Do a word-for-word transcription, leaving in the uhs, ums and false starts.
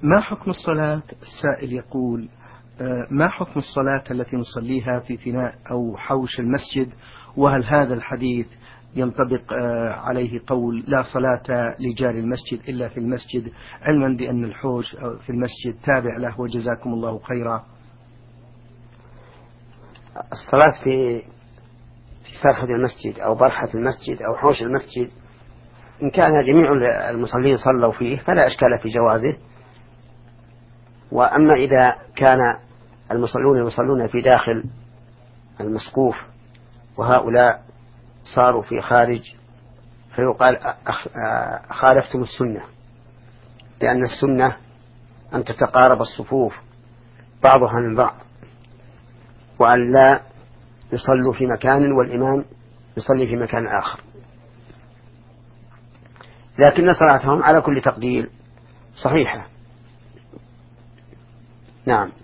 ما حكم الصلاة؟ السائل يقول ما حكم الصلاة التي نصليها في فناء أو حوش المسجد، وهل هذا الحديث ينطبق عليه قول لا صلاة لجار المسجد إلا في المسجد، علما بأن الحوش في المسجد تابع له وجزاكم الله خيرا؟ الصلاة في في ساحة المسجد أو برحة المسجد أو حوش المسجد إن كان جميع المصلين صلوا فيه فلا إشكال في جوازه. وأما إذا كان المصلون يصلون في داخل المسقوف وهؤلاء صاروا في خارج فيقال خالفتم السنة، لأن السنة أن تتقارب الصفوف بعضها من بعض، وأن لا يصلوا في مكان والإمام يصلي في مكان آخر، لكن صلاتهم على كل تقدير صحيحة. نعم.